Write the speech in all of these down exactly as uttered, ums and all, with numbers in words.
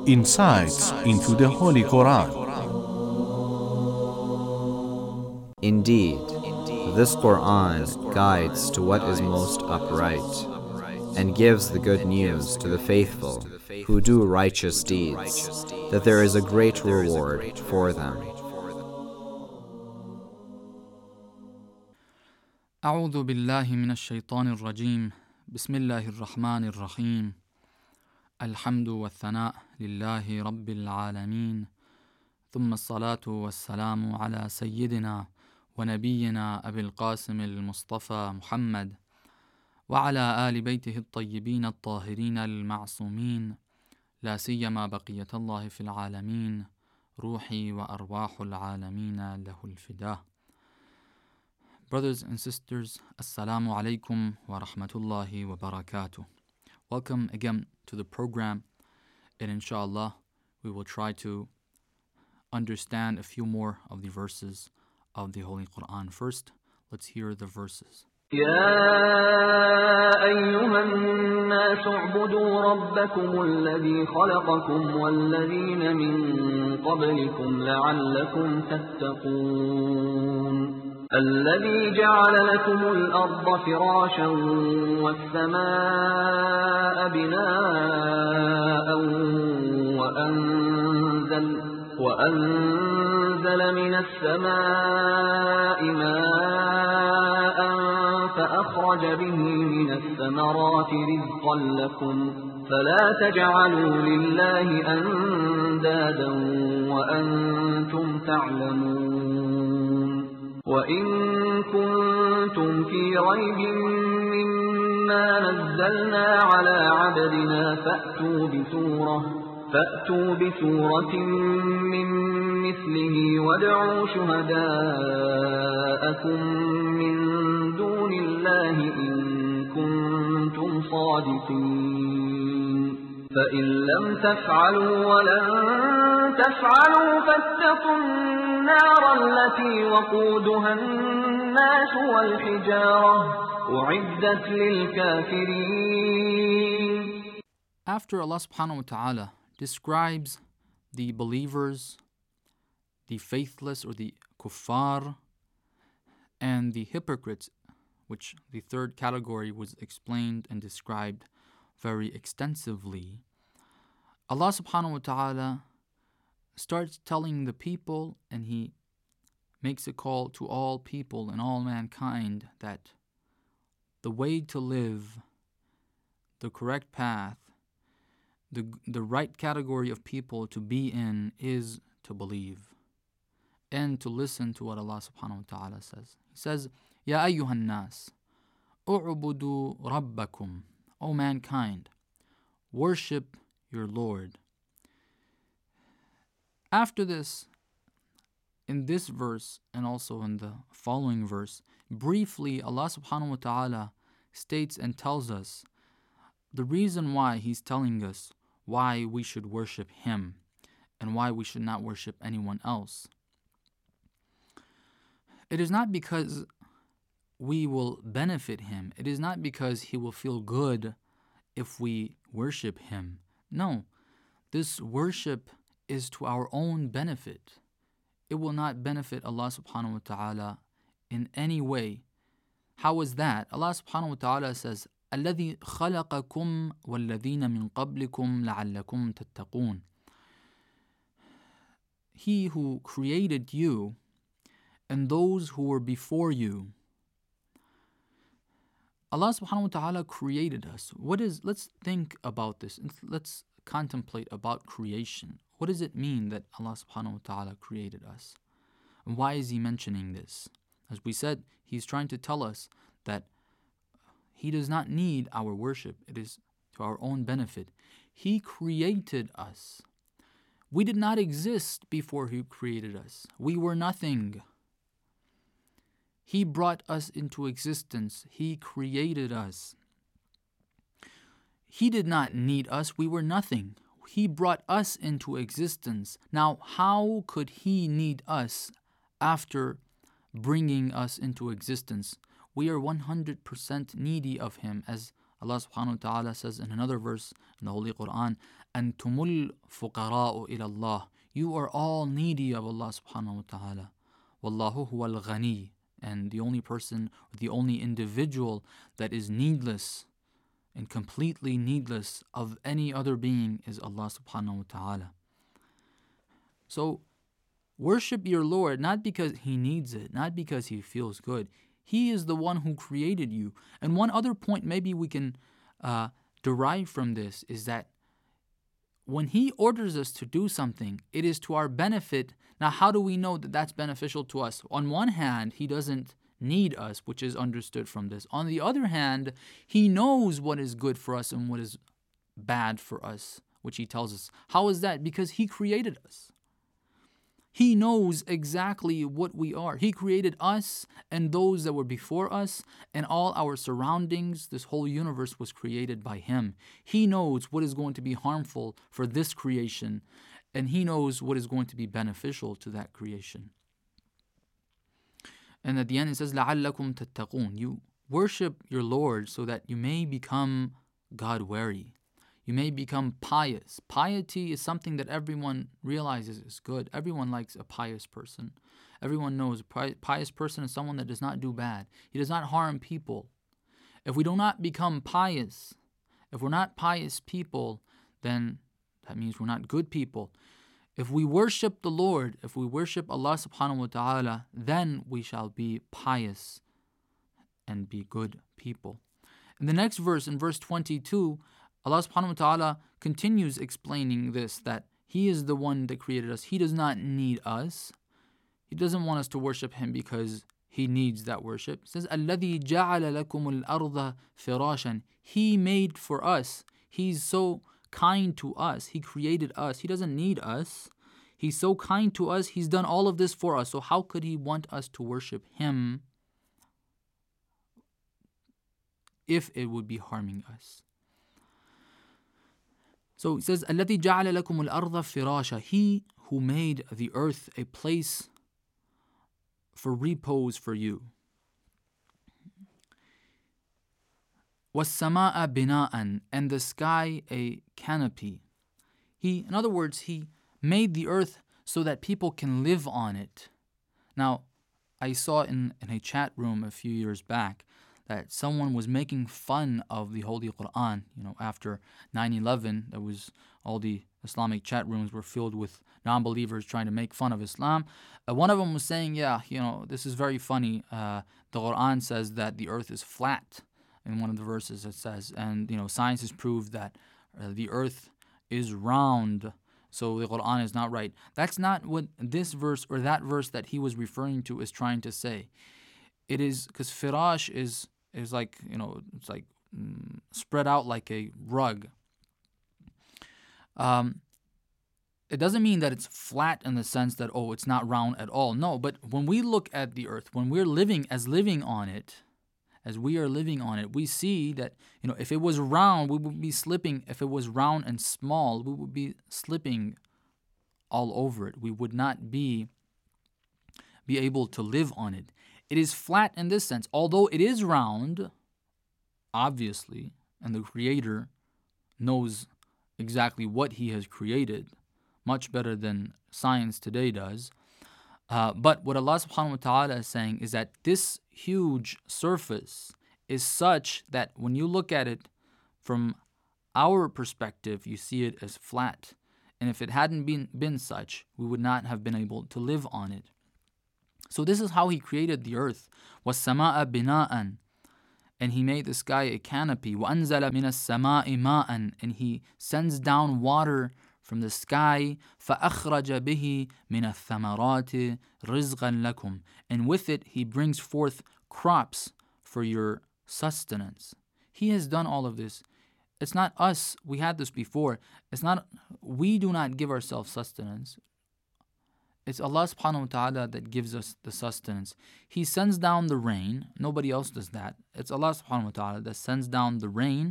Insights into the Holy Quran. Indeed, this Quran guides to what is most upright and gives the good news to the faithful who do righteous deeds, that there is a great reward for them. أعوذ بالله من الشيطان الرجيم بسم الله الرحمن الرحيم الحمد والثناء لله رب العالمين ثم الصلاة والسلام على سيدنا ونبينا أبي القاسم المصطفى محمد وعلى آل بيته الطيبين الطاهرين المعصومين لا سيما بقية الله في العالمين روحي وأرواح العالمين له الفداء. Brothers and sisters, Assalamu alaikum wa rahmatullahi wa barakatuh. Welcome again to the program, and inshallah we will try to understand a few more of the verses of the Holy Quran. First, let's hear the verses. يا أيها الناس اعبدوا ربكم الذي خلقكم والذين من قبلكم لعلكم تتقون الذي جعل لكم الأرض فراشا والسماء بناء وأنزل وأنزل من السماء ماء فأخرج به من الثمرات رزقا لكم فلا تجعلوا لله أندادا وأنتم تعلمون وإن كنتم في ريب مما نزلنا على عبدنا فأتوا بسورة فأتوا بسورة من مثله وادعوا شهداءكم من دون الله إن كنتم صادقين فإن لم تفعلوا ولن تفعلوا فاتقوا النار التي وقودها الناس والحجارة أعدت للكافرين. After Allah subhanahu wa ta'ala describes the believers, the faithless or the kuffar, and the hypocrites, which the third category was explained and described very extensively, Allah subhanahu wa ta'ala starts telling the people, and He makes a call to all people and all mankind that the way to live, the correct path, The, the right category of people to be in is to believe and to listen to what Allah subhanahu wa ta'ala says. He says, Ya ayyuhan nas, u'budu rabbakum, O mankind, worship your Lord. After this, in this verse and also in the following verse, briefly Allah subhanahu wa ta'ala states and tells us the reason why He's telling us why we should worship Him and why we should not worship anyone else. It is not because we will benefit Him. It is not because He will feel good if we worship Him. No, this worship is to our own benefit. It will not benefit Allah subhanahu wa ta'ala in any way. How is that? Allah subhanahu wa ta'ala says, الذي خلقكم والذين من قبلكم لعلكم تتقون. He who created you and those who were before you. Allah subhanahu wa ta'ala created us. What is, let's think about this. Let's contemplate about creation. What does it mean that Allah subhanahu wa ta'ala created us? And why is He mentioning this? As we said, He's trying to tell us that He does not need our worship. It is to our own benefit. He created us. We did not exist before He created us. We were nothing. He brought us into existence. He created us. He did not need us. We were nothing. He brought us into existence. Now, how could He need us after bringing us into existence? We are one hundred percent needy of Him, as Allah subhanahu wa ta'ala says in another verse in the Holy Quran, أَنْتُمُ الْفُقَرَاءُ إِلَى اللَّهِ. You are all needy of Allah subhanahu wa ta'ala. وَاللَّهُ هُوَ الْغَنِيُّ. And the only person, the only individual that is needless and completely needless of any other being is Allah subhanahu wa ta'ala. So, worship your Lord not because He needs it, not because He feels good. He is the one who created you. And one other point maybe we can uh, derive from this is that when He orders us to do something, it is to our benefit. Now, how do we know that that's beneficial to us? On one hand, He doesn't need us, which is understood from this. On the other hand, He knows what is good for us and what is bad for us, which He tells us. How is that? Because He created us. He knows exactly what we are. He created us and those that were before us, and all our surroundings. This whole universe was created by Him. He knows what is going to be harmful for this creation, and He knows what is going to be beneficial to that creation. And at the end it says, لَعَلَّكُمْ تَتَّقُونَ. You worship your Lord so that you may become God-wary. You may become pious. Piety is something that everyone realizes is good. Everyone likes a pious person. Everyone knows a pious person is someone that does not do bad. He does not harm people. If we do not become pious, if we're not pious people, then that means we're not good people. If we worship the Lord, if we worship Allah subhanahu wa ta'ala, then we shall be pious and be good people. In the next verse, in verse twenty-two, Allah subhanahu wa ta'ala continues explaining this, that He is the one that created us. He does not need us. He doesn't want us to worship Him because He needs that worship. It says, الَّذِي جَعَلَ لَكُمُ الْأَرْضَ فِرَاشًا. He made for us. He's so kind to us. He created us. He doesn't need us. He's so kind to us. He's done all of this for us. So how could He want us to worship Him if it would be harming us? So it says, الَّذِي جَعَلَ لَكُمُ الْأَرْضَ فِرَاشًا. He who made the earth a place for repose for you. وَالسَّمَاءَ بِنَاءً. And the sky a canopy. He, in other words, He made the earth so that people can live on it. Now, I saw in, in a chat room a few years back that someone was making fun of the Holy Quran. You know, after nine eleven, there was all the Islamic chat rooms were filled with non-believers trying to make fun of Islam. Uh, one of them was saying, yeah, you know, this is very funny. Uh, the Quran says that the earth is flat. In one of the verses it says, and, you know, science has proved that uh, the earth is round. So the Quran is not right. That's not what this verse or that verse that he was referring to is trying to say. It is because firash is is like, you know, it's like mm, spread out like a rug. Um, it doesn't mean that it's flat in the sense that, oh, it's not round at all. No, but when we look at the earth, when we're living as living on it, as we are living on it, we see that, you know, if it was round, we would be slipping. If it was round and small, we would be slipping all over it. We would not be be able to live on it. It is flat in this sense. Although it is round, obviously, and the Creator knows exactly what He has created, much better than science today does. Uh, but what Allah subhanahu wa ta'ala is saying is that this huge surface is such that when you look at it from our perspective, you see it as flat. And if it hadn't been, been such, we would not have been able to live on it. So this is how He created the earth. وَالسَّمَاءَ بِنَاءً. And He made the sky a canopy. وَأَنزَلَ مِنَ السَّمَاءِ مَاءً. And He sends down water from the sky. فَأَخْرَجَ بِهِ مِنَ الثَّمَرَاتِ رِزْقًا لَكُمْ. And with it He brings forth crops for your sustenance. He has done all of this. It's not us. We had this before. It's not, we do not give ourselves sustenance. It's Allah subhanahu wa ta'ala that gives us the sustenance. He sends down the rain. Nobody else does that. It's Allah subhanahu wa ta'ala that sends down the rain.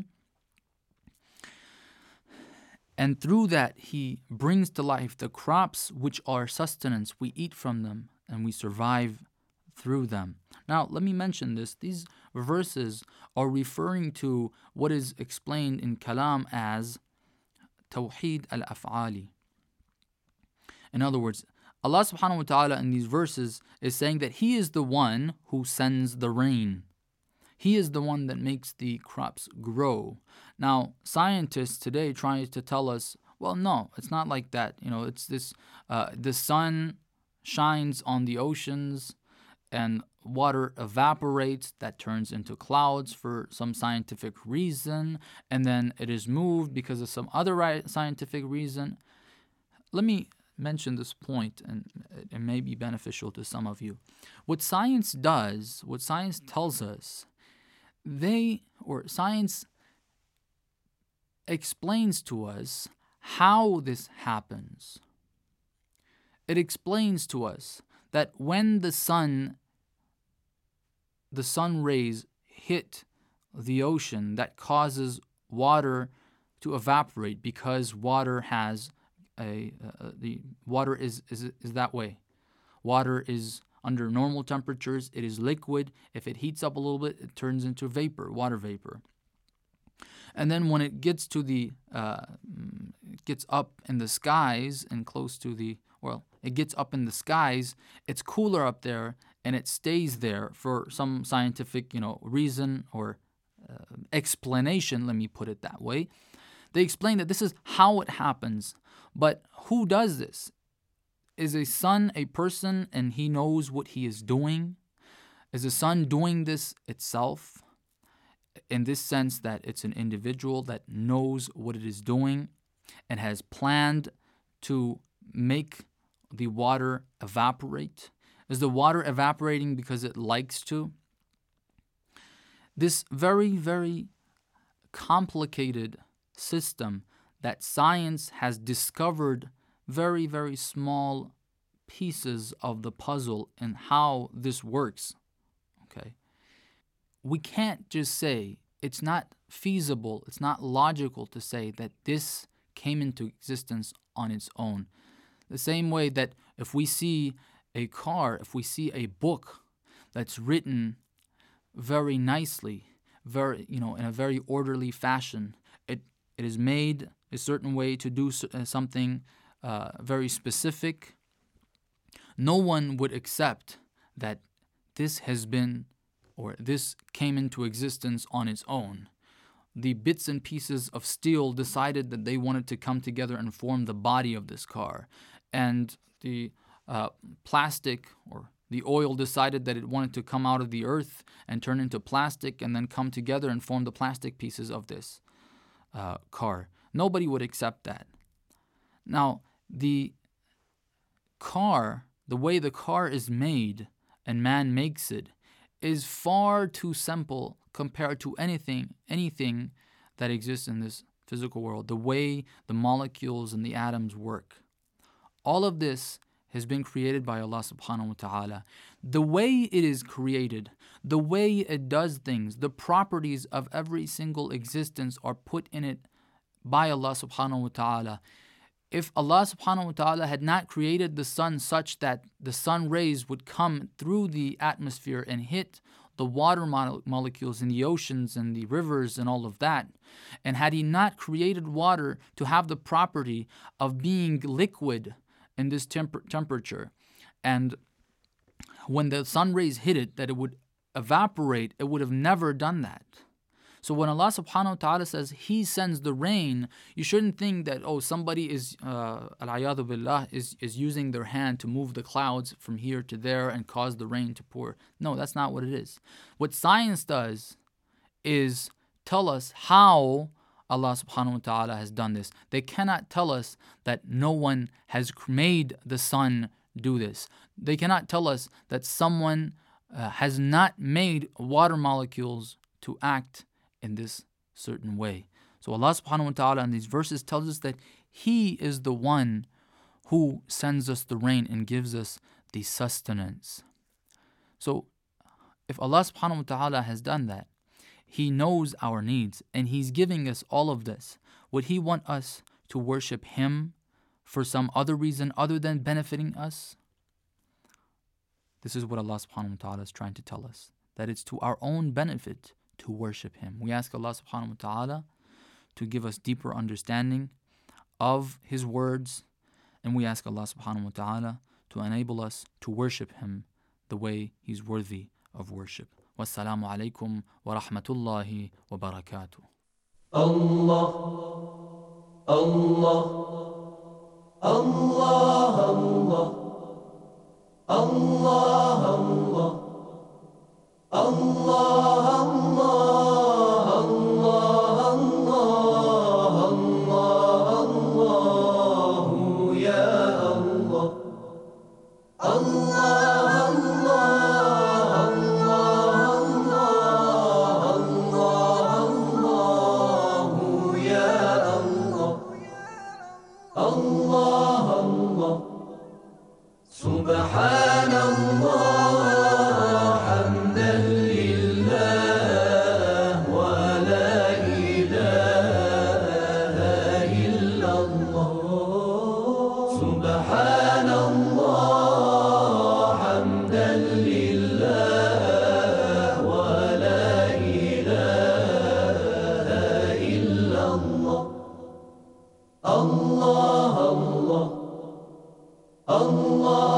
And through that, He brings to life the crops which are sustenance. We eat from them and we survive through them. Now, let me mention this. These verses are referring to what is explained in Kalam as Tawheed al-Af'ali. In other words, Allah subhanahu wa ta'ala in these verses is saying that He is the one who sends the rain. He is the one that makes the crops grow. Now, scientists today try to tell us, well, no, it's not like that. You know, it's this, uh, the sun shines on the oceans and water evaporates, that turns into clouds for some scientific reason, and then it is moved because of some other ri- scientific reason. Let me mention this point, and it may be beneficial to some of you. What science does, what science tells us, they, or science explains to us how this happens. It explains to us that when the sun, the sun rays hit the ocean, that causes water to evaporate because water has a, uh, the water is, is, is that way. Water is under normal temperatures, it is liquid. If it heats up a little bit, it turns into vapor, water vapor. And then when it gets to the, uh, it gets up in the skies and close to the, well, it gets up in the skies, it's cooler up there and it stays there for some scientific, you know, reason or uh, explanation, let me put it that way. They explain that this is how it happens. But who does this? Is a sun a person and he knows what he is doing? Is the sun doing this itself? In this sense that it's an individual that knows what it is doing and has planned to make the water evaporate? Is the water evaporating because it likes to? This very, very complicated system that science has discovered very, very small pieces of the puzzle and how this works. Okay. We can't just say, it's not feasible, it's not logical to say that this came into existence on its own. The same way that if we see a car, if we see a book that's written very nicely, very, you know, in a very orderly fashion, it it is made a certain way to do something uh, very specific, no one would accept that this has been or this came into existence on its own. The bits and pieces of steel decided that they wanted to come together and form the body of this car. And the uh, plastic or the oil decided that it wanted to come out of the earth and turn into plastic and then come together and form the plastic pieces of this uh, car. Nobody would accept that. Now, the car, the way the car is made and man makes it, is far too simple compared to anything, anything that exists in this physical world, the way the molecules and the atoms work. All of this has been created by Allah subhanahu wa ta'ala. The way it is created, the way it does things, the properties of every single existence are put in it by Allah subhanahu wa ta'ala. If Allah subhanahu wa ta'ala had not created the sun such that the sun rays would come through the atmosphere and hit the water mo- molecules in the oceans and the rivers and all of that, and had He not created water to have the property of being liquid in this temper- temperature, and when the sun rays hit it, that it would evaporate, it would have never done that. So when Allah subhanahu wa ta'ala says He sends the rain, you shouldn't think that, oh, somebody is, uh, al-ayadu billah, is, is using their hand to move the clouds from here to there and cause the rain to pour. No, that's not what it is. What science does is tell us how Allah subhanahu wa ta'ala has done this. They cannot tell us that no one has made the sun do this. They cannot tell us that someone uh, has not made water molecules to act in this certain way. So Allah subhanahu wa ta'ala in these verses tells us that He is the one who sends us the rain and gives us the sustenance. So if Allah subhanahu wa ta'ala has done that, He knows our needs and He's giving us all of this. Would He want us to worship Him for some other reason other than benefiting us? This is what Allah subhanahu wa ta'ala is trying to tell us, that it's to our own benefit to worship Him. We ask Allah subhanahu wa ta'ala to give us deeper understanding of His words, and we ask Allah subhanahu wa ta'ala to enable us to worship Him the way He's worthy of worship. Wassalamu alaikum wa rahmatullahi wa barakatuh. Allah, Allah, Allah, Allah, Allah, Allah, Allah, Allah, Allah, Allah.